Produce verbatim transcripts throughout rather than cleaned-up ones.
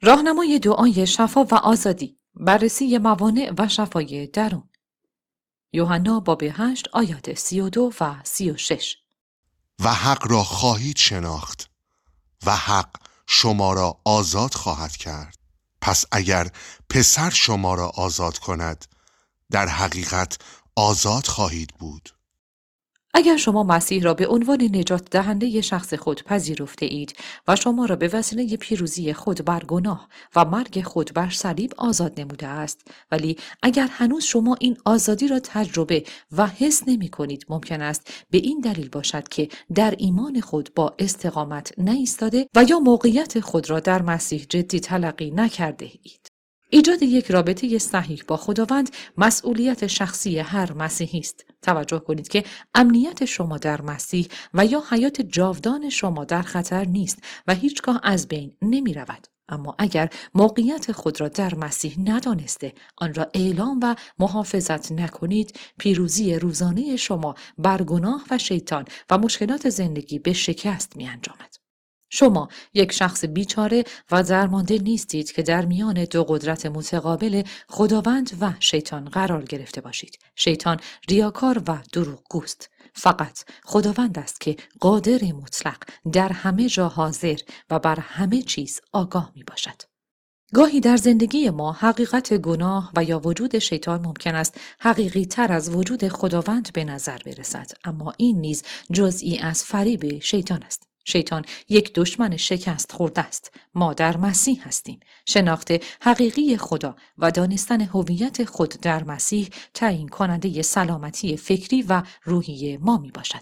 راهنمای دعای شفا و آزادی، بررسی موانع و شفای درون. یوحنا باب هشت آیات سی و دو و سی و شش. و حق را خواهید شناخت و حق شما را آزاد خواهد کرد. پس اگر پسر شما را آزاد کند، در حقیقت آزاد خواهید بود. اگر شما مسیح را به عنوان نجات دهنده شخص خود پذیرفته اید و شما را به وسیله پیروزی خود بر گناه و مرگ خود بر صلیب آزاد نموده است، ولی اگر هنوز شما این آزادی را تجربه و حس نمی کنید، ممکن است به این دلیل باشد که در ایمان خود با استقامت نایستاده و یا موقعیت خود را در مسیح جدی تلقی نکرده اید. ایجاد یک رابطه صحیح با خداوند مسئولیت شخصی هر مسیحی است. توجه کنید که امنیت شما در مسیح و یا حیات جاودان شما در خطر نیست و هیچگاه از بین نمی رود. اما اگر موقعیت خود را در مسیح ندانسته آن را اعلام و محافظت نکنید، پیروزی روزانه شما بر گناه و شیطان و مشکلات زندگی به شکست می انجامد. شما یک شخص بیچاره و درمانده نیستید که در میان دو قدرت متقابل خداوند و شیطان قرار گرفته باشید. شیطان ریاکار و دروغگوست. فقط خداوند است که قادر مطلق در همه جا حاضر و بر همه چیز آگاه می باشد. گاهی در زندگی ما حقیقت گناه و یا وجود شیطان ممکن است حقیقی تر از وجود خداوند به نظر برسد، اما این نیز جزئی از فریب شیطان است. شیطان یک دشمن شکست خورده است. ما در مسیح هستیم. شناخت حقیقی خدا و دانستن هویت خود در مسیح تعیین کننده سلامتی فکری و روحی ما می باشد.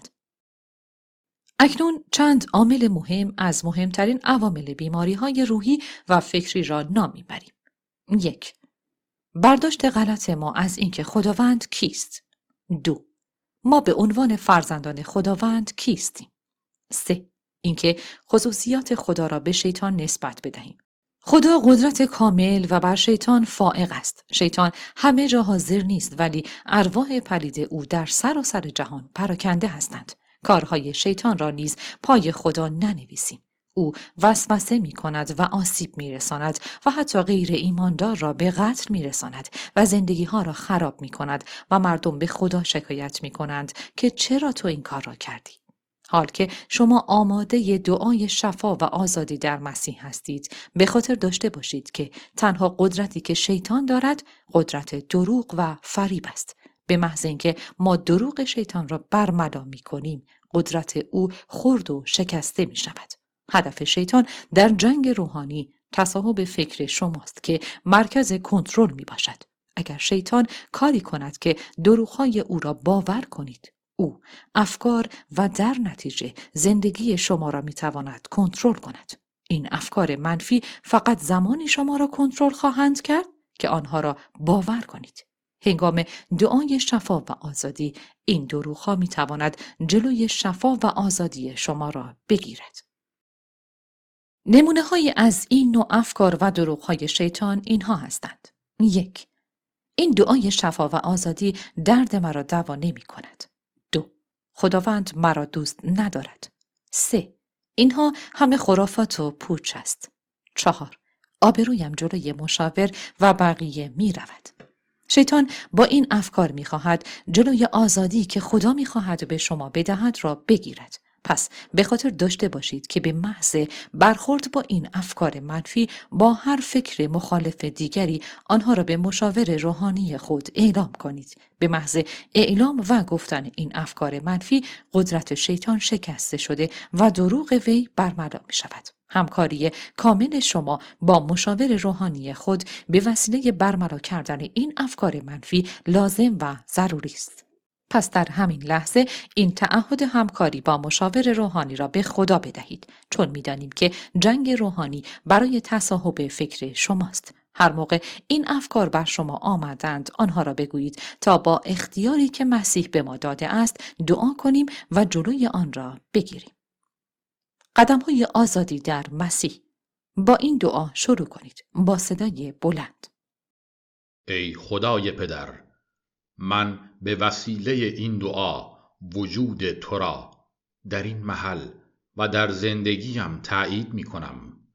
اکنون چند عامل مهم از مهمترین عوامل بیماری‌های روحی و فکری را نام می‌بریم. یک. برداشت غلط ما از اینکه خداوند کیست. دو. ما به عنوان فرزندان خداوند کیستیم. سه. اینکه خصوصیات خدا را به شیطان نسبت بدهیم. خدا قدرت کامل و بر شیطان فائق است. شیطان همه جا حاضر نیست، ولی ارواح پلید او در سراسر جهان پراکنده هستند. کارهای شیطان را نیز پای خدا ننویسیم. او وسوسه می کند و آسیب می رساند و حتی غیر ایماندار را به قتل می رساند و زندگی ها را خراب می کند و مردم به خدا شکایت می کنند که چرا تو این کار را کردی؟ حال که شما آماده دعای شفا و آزادی در مسیح هستید، به خاطر داشته باشید که تنها قدرتی که شیطان دارد قدرت دروغ و فریب است. به محض اینکه ما دروغ شیطان را برملا می کنیم، قدرت او خرد و شکسته می شود. هدف شیطان در جنگ روحانی تصاحب فکر شماست که مرکز کنترل می باشد. اگر شیطان کاری کند که دروغ‌های او را باور کنید، او افکار و در نتیجه زندگی شما را می تواند کنترل کند. این افکار منفی فقط زمانی شما را کنترل خواهند کرد که آنها را باور کنید. هنگام دعای شفا و آزادی این دروغ‌ها می تواند جلوی شفا و آزادی شما را بگیرد. نمونه های از این نوع افکار و دروغ‌های شیطان اینها هستند. یک. این دعای شفا و آزادی درد مرا دوا نمی کند. دو. خداوند مرا دوست ندارد. سه. اینها همه خرافات و پوچ است. چهار. آبرویم جلوی مشاور و بقیه می رود. شیطان با این افکار می خواهد جلوی آزادی که خدا می خواهد به شما بدهد را بگیرد. پس به خاطر داشته باشید که به محض برخورد با این افکار منفی با هر فکر مخالف دیگری آنها را به مشاور روحانی خود اعلام کنید. به محض اعلام و گفتن این افکار منفی قدرت شیطان شکسته شده و دروغ وی برملا می شود. همکاری کامل شما با مشاور روحانی خود به وسیله برملا کردن این افکار منفی لازم و ضروری است. پس در همین لحظه این تعهد همکاری با مشاور روحانی را به خدا بدهید، چون می‌دانیم که جنگ روحانی برای تصاحب فکر شماست. هر موقع این افکار بر شما آمدند آنها را بگویید تا با اختیاری که مسیح به ما داده است دعا کنیم و جلوی آن را بگیریم. قدم‌های آزادی در مسیح. با این دعا شروع کنید با صدای بلند. ای خدای پدر، من به وسیله این دعا وجود تو را در این محل و در زندگیم تأیید می کنم.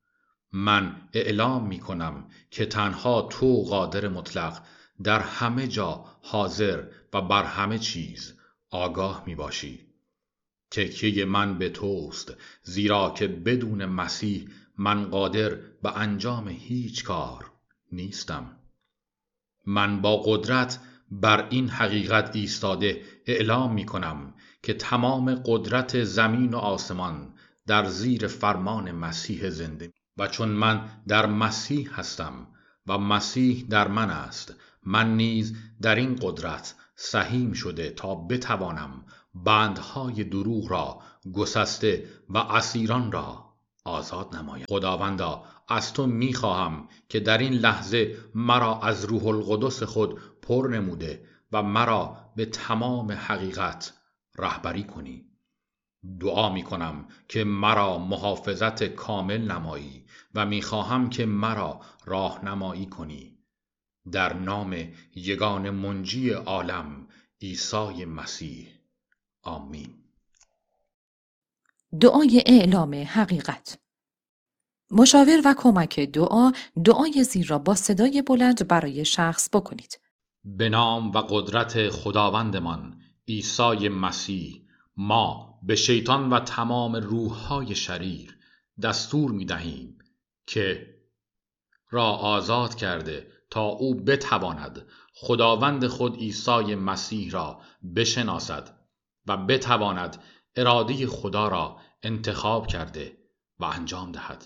من اعلام می کنم که تنها تو قادر مطلق در همه جا حاضر و بر همه چیز آگاه می باشی. تکیه من به توست، زیرا که بدون مسیح من قادر به انجام هیچ کار نیستم. من با قدرت بر این حقیقت ایستاده اعلام می کنم که تمام قدرت زمین و آسمان در زیر فرمان مسیح زنده و چون من در مسیح هستم و مسیح در من است، من نیز در این قدرت سهیم شده تا بتوانم بندهای دروغ را گسسته و اسیران را آزاد نمایم. خداوندا، از تو میخواهم که در این لحظه مرا از روح القدس خود پر نموده و مرا به تمام حقیقت رهبری کنی. دعا می کنم که مرا محافظت کامل نمایی و می خواهم که مرا راهنمایی کنی. در نام یگان منجی عالم عیسی مسیح، آمین. دعای اعلام حقیقت. مشاور و کمک دعا، دعای زیر را با صدای بلند برای شخص بکنید. به نام و قدرت خداوندمان عیسی مسیح، ما به شیطان و تمام روح‌های شریر دستور می‌دهیم که را آزاد کرده تا او بتواند خداوند خود عیسی مسیح را بشناسد و بتواند اراده خدا را انتخاب کرده و انجام دهد.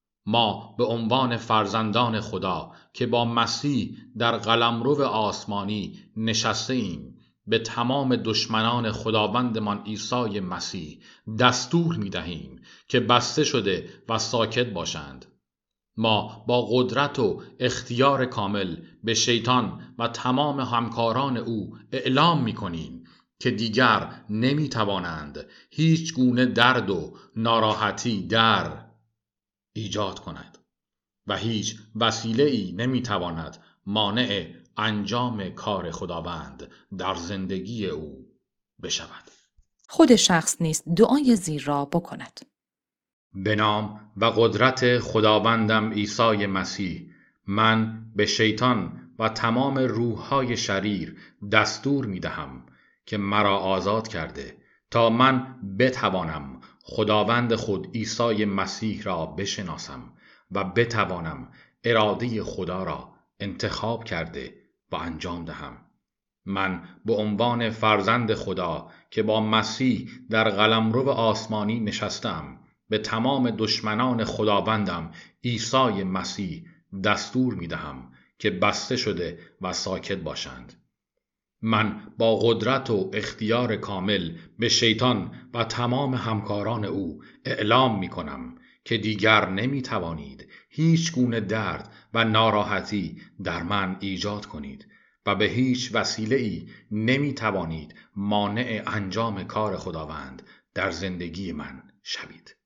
ما به عنوان فرزندان خدا که با مسیح در قلمرو آسمانی نشسته ایم، به تمام دشمنان خداوندمان عیسی مسیح دستور می دهیم که بسته شده و ساکت باشند. ما با قدرت و اختیار کامل به شیطان و تمام همکاران او اعلام می کنیم که دیگر نمی توانند هیچ گونه درد و ناراحتی در ایجاد کند و هیچ وسیله‌ای نمی‌تواند مانع انجام کار خداوند در زندگی او بشود. خود شخص نیز دعای زیر را بکند. به نام و قدرت خداوندم عیسی مسیح، من به شیطان و تمام روح‌های شریر دستور می‌دهم که مرا آزاد کرده تا من بتوانم خداوند خود عیسی مسیح را بشناسم و بتوانم اراده خدا را انتخاب کرده و انجام دهم. من به عنوان فرزند خدا که با مسیح در قلمرو آسمانی نشستم، به تمام دشمنان خداوندم عیسی مسیح دستور می دهم که بسته شده و ساکت باشند. من با قدرت و اختیار کامل به شیطان و تمام همکاران او اعلام می کنم که دیگر نمی توانید هیچ گونه درد و ناراحتی در من ایجاد کنید و به هیچ وسیله‌ای نمی توانید مانع انجام کار خداوند در زندگی من شوید.